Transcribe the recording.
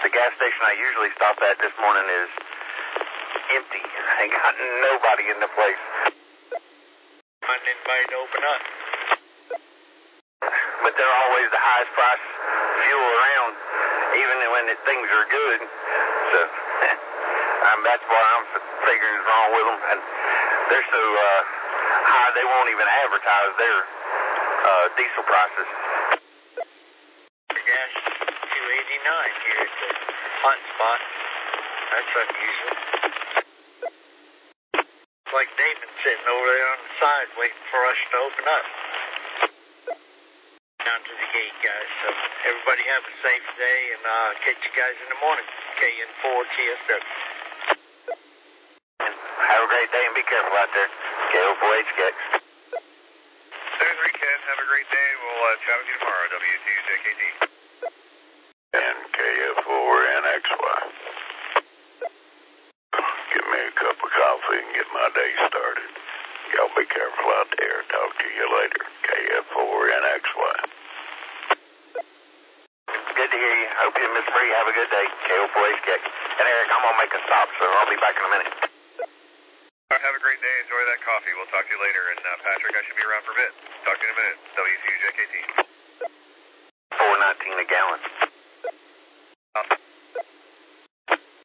The gas station I usually stop at this morning is empty. Ain't got nobody in the place. Find anybody to open up. But they're always the highest price fuel around, even when things are good. So that's what I'm figuring is wrong with them. And they're so high they won't even advertise their diesel prices. Gas $2.89 here at the hot spot. That's unusual. It's like David sitting over there on the side waiting for us to open up. Down to the gate, guys. So everybody have a safe day, and catch you guys in the morning. KN4 TSW. Have a great day and be careful out there. KO4HK. 73 Ken, have a great day. We'll chat with you tomorrow. W2JKT. And KF4NXY. Give me a cup of coffee and get my day started. Y'all be careful out there. Talk to you later. KF4NXY. Good to hear you. Hope you and Miss Bree have a good day. KO4HK. And Eric, I'm going to make a stop, so I'll be back in a minute. All right, have a great day. Enjoy that coffee. We'll talk to you later. And Patrick, I should be around for a bit. Talk to you in a minute. W2JKT. $4.19 a gallon.